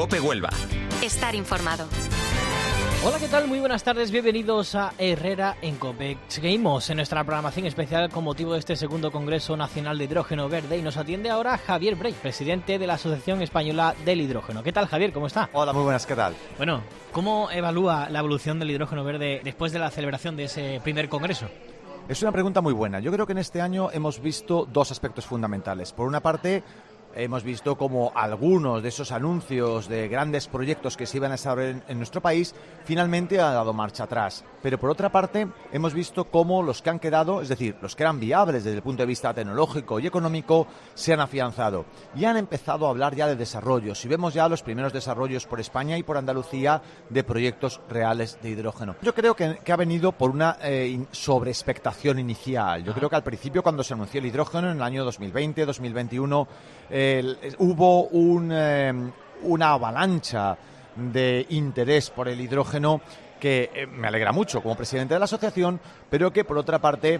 COPE Huelva. Estar informado. Hola, ¿qué tal? Muy buenas tardes, bienvenidos a Herrera en COPE. Seguimos en nuestra programación especial con motivo de este segundo Congreso Nacional de Hidrógeno Verde y nos atiende ahora Javier Brey, presidente de la Asociación Española del Hidrógeno. ¿Qué tal, Javier? ¿Cómo está? Hola, muy buenas, ¿qué tal? Bueno, ¿cómo evalúa la evolución del hidrógeno verde después de la celebración de ese primer Congreso? Es una pregunta muy buena. Yo creo que en este año hemos visto dos aspectos fundamentales. Por una parte, hemos visto como algunos de esos anuncios de grandes proyectos que se iban a desarrollar en nuestro país finalmente han dado marcha atrás. Pero por otra parte, hemos visto cómo los que han quedado, es decir, los que eran viables desde el punto de vista tecnológico y económico, se han afianzado y han empezado a hablar ya de desarrollos. Y vemos ya los primeros desarrollos por España y por Andalucía de proyectos reales de hidrógeno. Yo creo que ha venido por una sobreexpectación inicial. Yo creo que al principio, cuando se anunció el hidrógeno en el año 2020, 2021, hubo una avalancha de interés por el hidrógeno que me alegra mucho como presidente de la asociación, pero que por otra parte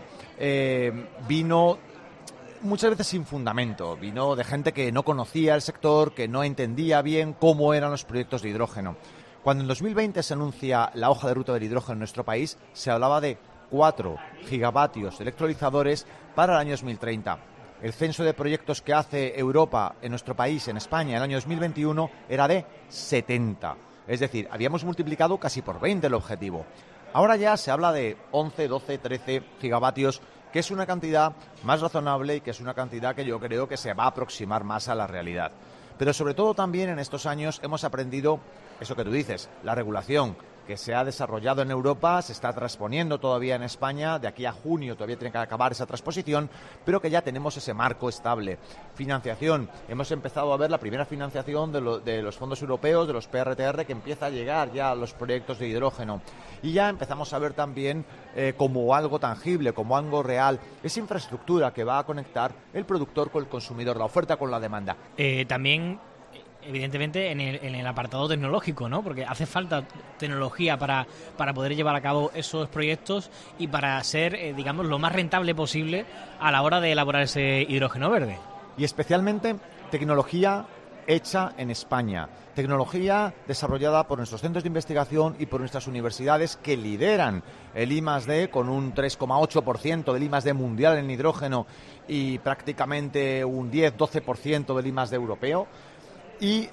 vino muchas veces sin fundamento, vino de gente que no conocía el sector, que no entendía bien cómo eran los proyectos de hidrógeno. Cuando en 2020 se anuncia la hoja de ruta del hidrógeno en nuestro país, se hablaba de 4 gigavatios electrolizadores para el año 2030. El censo de proyectos que hace Europa en nuestro país, en España, en el año 2021, era de 70. Es decir, habíamos multiplicado casi por 20 el objetivo. Ahora ya se habla de 11, 12, 13 gigavatios, que es una cantidad más razonable y que es una cantidad que yo creo que se va a aproximar más a la realidad. Pero sobre todo también en estos años hemos aprendido eso que tú dices, la regulación que se ha desarrollado en Europa, se está transponiendo todavía en España, de aquí a junio todavía tiene que acabar esa transposición, pero que ya tenemos ese marco estable. Financiación, hemos empezado a ver la primera financiación de los fondos europeos, de los PRTR, que empieza a llegar ya a los proyectos de hidrógeno. Y ya empezamos a ver también como algo tangible, como algo real, esa infraestructura que va a conectar el productor con el consumidor, la oferta con la demanda. También, evidentemente, en el apartado tecnológico, ¿no? Porque hace falta tecnología para poder llevar a cabo esos proyectos y para ser, digamos, lo más rentable posible a la hora de elaborar ese hidrógeno verde. Y especialmente tecnología hecha en España, tecnología desarrollada por nuestros centros de investigación y por nuestras universidades que lideran el I+D con un 3,8% del I+D mundial en hidrógeno y prácticamente un 10-12% del I+D europeo. Y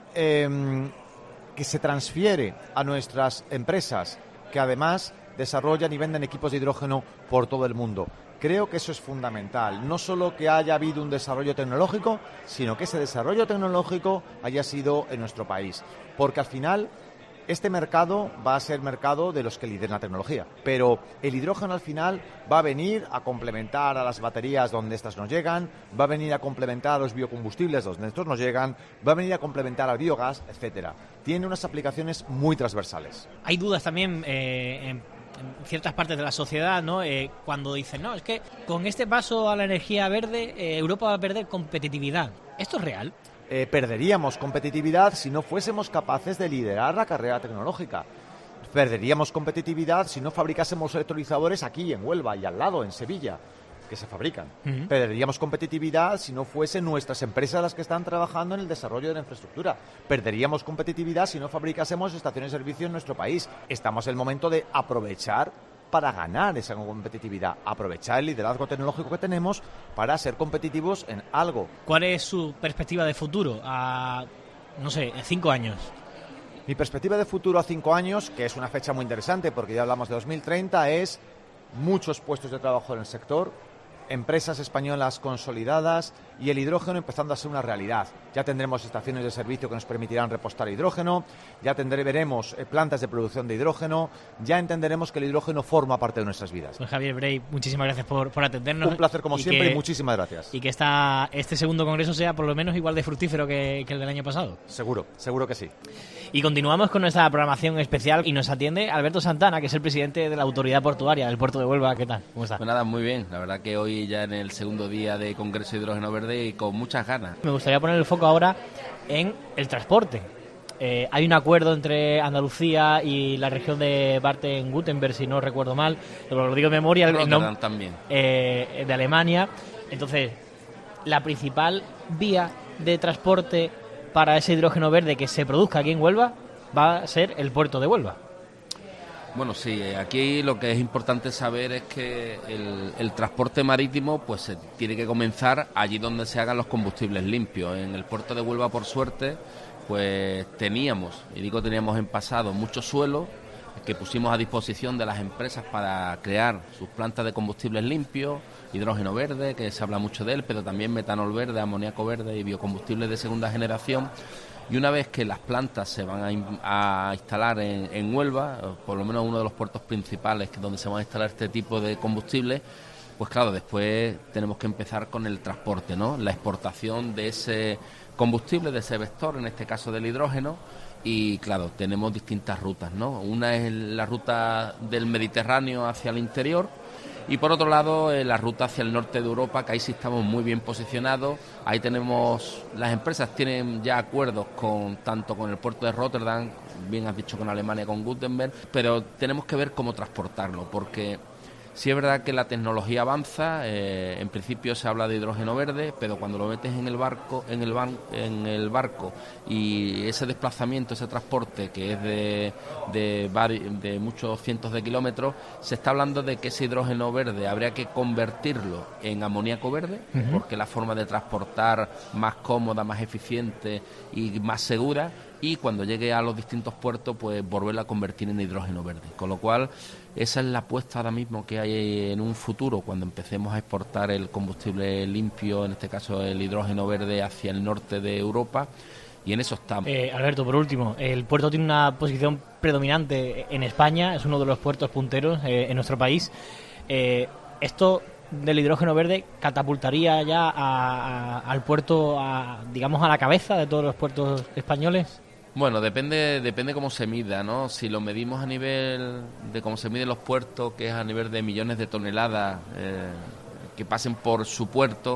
que se transfiere a nuestras empresas que además desarrollan y venden equipos de hidrógeno por todo el mundo. Creo que eso es fundamental, no solo que haya habido un desarrollo tecnológico, sino que ese desarrollo tecnológico haya sido en nuestro país, porque al final este mercado va a ser mercado de los que lideren la tecnología, pero el hidrógeno al final va a venir a complementar a las baterías donde estas nos llegan, va a venir a complementar a los biocombustibles donde estos nos llegan, va a venir a complementar al biogás, etcétera. Tiene unas aplicaciones muy transversales. Hay dudas también en ciertas partes de la sociedad, ¿no? Cuando dicen, no, es que con este paso a la energía verde Europa va a perder competitividad. ¿Esto es real? Perderíamos competitividad si no fuésemos capaces de liderar la carrera tecnológica. Perderíamos competitividad si no fabricásemos electrolizadores aquí en Huelva y al lado, en Sevilla, que se fabrican. Uh-huh. Perderíamos competitividad si no fuesen nuestras empresas las que están trabajando en el desarrollo de la infraestructura. Perderíamos competitividad si no fabricásemos estaciones de servicio en nuestro país. Estamos en el momento de aprovechar para ganar esa competitividad, aprovechar el liderazgo tecnológico que tenemos para ser competitivos en algo. ¿Cuál es su perspectiva de futuro a, no sé, 5 años? Mi perspectiva de futuro a 5 años, que es una fecha muy interesante porque ya hablamos de 2030, es muchos puestos de trabajo en el sector, empresas españolas consolidadas y el hidrógeno empezando a ser una realidad. Ya tendremos estaciones de servicio que nos permitirán repostar hidrógeno, ya veremos plantas de producción de hidrógeno, ya entenderemos que el hidrógeno forma parte de nuestras vidas. Pues Javier Brey, muchísimas gracias por atendernos. Un placer como siempre y muchísimas gracias. Y que este segundo congreso sea por lo menos igual de fructífero que el del año pasado. Seguro que sí. Y continuamos con nuestra programación especial y nos atiende Alberto Santana, que es el presidente de la Autoridad Portuaria del Puerto de Huelva. ¿Qué tal? ¿Cómo está? Pues nada, muy bien. La verdad que hoy ya en el segundo día de Congreso de Hidrógeno Verde y con muchas ganas. Me gustaría poner el foco ahora en el transporte. Hay un acuerdo entre Andalucía y la región de Baden-Württemberg, si no recuerdo mal, lo digo de memoria, también. De Alemania. Entonces, la principal vía de transporte para ese hidrógeno verde que se produzca aquí en Huelva va a ser el puerto de Huelva. Bueno, sí, aquí lo que es importante saber es que el transporte marítimo pues se tiene que comenzar allí donde se hagan los combustibles limpios. En el puerto de Huelva, por suerte, pues teníamos en pasado, mucho suelo que pusimos a disposición de las empresas para crear sus plantas de combustibles limpios, hidrógeno verde, que se habla mucho de él, pero también metanol verde, amoníaco verde y biocombustibles de segunda generación. Y una vez que las plantas se van a instalar en Huelva, por lo menos uno de los puertos principales donde se van a instalar este tipo de combustible, pues claro, después tenemos que empezar con el transporte, ¿no? La exportación de ese combustible, de ese vector, en este caso del hidrógeno. Y claro, tenemos distintas rutas, ¿no? Una es la ruta del Mediterráneo hacia el interior y por otro lado la ruta hacia el norte de Europa, que ahí sí estamos muy bien posicionados. Ahí tenemos, las empresas tienen ya acuerdos tanto con el puerto de Rotterdam, bien has dicho con Alemania, con Gutenberg, pero tenemos que ver cómo transportarlo, porque sí es verdad que la tecnología avanza, en principio se habla de hidrógeno verde, pero cuando lo metes en el barco, y ese desplazamiento, ese transporte que es de muchos cientos de kilómetros, se está hablando de que ese hidrógeno verde habría que convertirlo en amoníaco verde, porque es la forma de transportar más cómoda, más eficiente y más segura, y cuando llegue a los distintos puertos, pues volverla a convertir en hidrógeno verde. Con lo cual, esa es la apuesta ahora mismo que hay en un futuro, cuando empecemos a exportar el combustible limpio, en este caso el hidrógeno verde, hacia el norte de Europa, y en eso estamos. Alberto, por último, el puerto tiene una posición predominante en España, es uno de los puertos punteros en nuestro país. Esto del hidrógeno verde catapultaría ya al puerto, digamos, a la cabeza de todos los puertos españoles. Bueno, depende cómo se mida, ¿no? Si lo medimos a nivel de cómo se miden los puertos, que es a nivel de millones de toneladas que pasen por su puerto,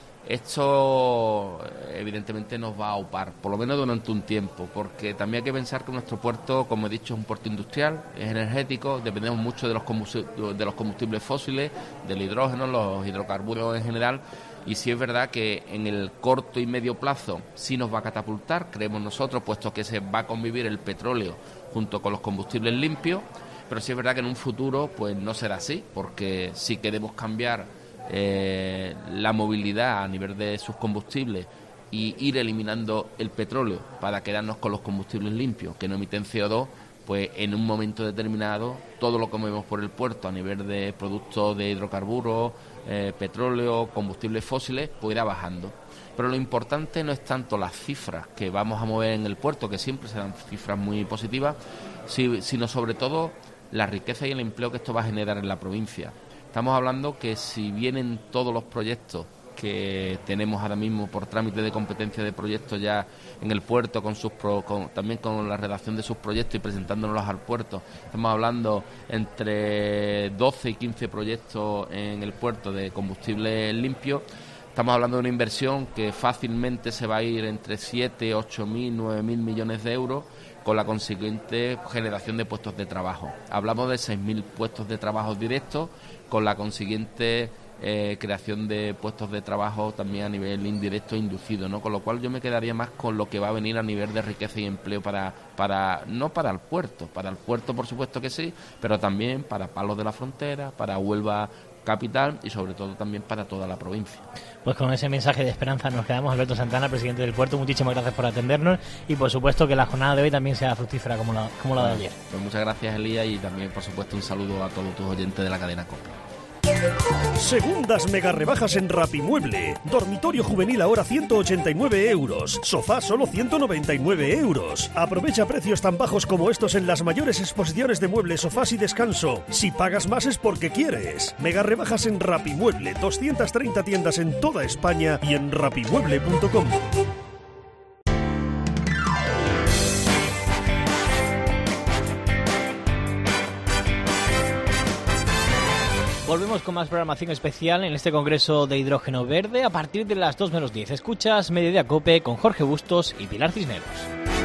esto evidentemente nos va a aupar, por lo menos durante un tiempo, porque también hay que pensar que nuestro puerto, como he dicho, es un puerto industrial, es energético, dependemos mucho de los combustibles fósiles, del hidrógeno, los hidrocarburos en general. Y sí es verdad que en el corto y medio plazo sí nos va a catapultar, creemos nosotros, puesto que se va a convivir el petróleo junto con los combustibles limpios, pero sí es verdad que en un futuro pues no será así, porque si queremos cambiar la movilidad a nivel de sus combustibles y ir eliminando el petróleo para quedarnos con los combustibles limpios que no emiten CO2, pues en un momento determinado todo lo que movemos por el puerto a nivel de productos de hidrocarburos, petróleo, combustibles fósiles, pues irá bajando. Pero lo importante no es tanto las cifras que vamos a mover en el puerto, que siempre serán cifras muy positivas, sino sobre todo la riqueza y el empleo que esto va a generar en la provincia. Estamos hablando que si vienen todos los proyectos que tenemos ahora mismo por trámite de competencia de proyectos ya en el puerto, también con la redacción de sus proyectos y presentándonos al puerto, estamos hablando entre 12 y 15 proyectos en el puerto de combustible limpio. Estamos hablando de una inversión que fácilmente se va a ir entre 7, 8.000, 9.000 millones de euros, con la consiguiente generación de puestos de trabajo. Hablamos de 6.000 puestos de trabajo directos, con la consiguiente creación de puestos de trabajo también a nivel indirecto e inducido, ¿no? Con lo cual yo me quedaría más con lo que va a venir a nivel de riqueza y empleo no para el puerto por supuesto que sí, pero también para Palos de la Frontera, para Huelva capital y sobre todo también para toda la provincia. Pues con ese mensaje de esperanza nos quedamos. Alberto Santana, presidente del puerto, muchísimas gracias por atendernos y por supuesto que la jornada de hoy también sea fructífera como la de ayer. Pues muchas gracias, Elías, y también por supuesto un saludo a todos tus oyentes de la cadena COPE. Segundas mega rebajas en Rapimueble. Dormitorio juvenil ahora 189 euros. Sofá solo 199 euros. Aprovecha precios tan bajos como estos en las mayores exposiciones de muebles, sofás y descanso. Si pagas más es porque quieres. Mega rebajas en Rapimueble. 230 tiendas en toda España y en rapimueble.com. Volvemos con más programación especial en este Congreso de Hidrógeno Verde a partir de las 2 menos 10. Escuchas Mediodía Cope con Jorge Bustos y Pilar Cisneros.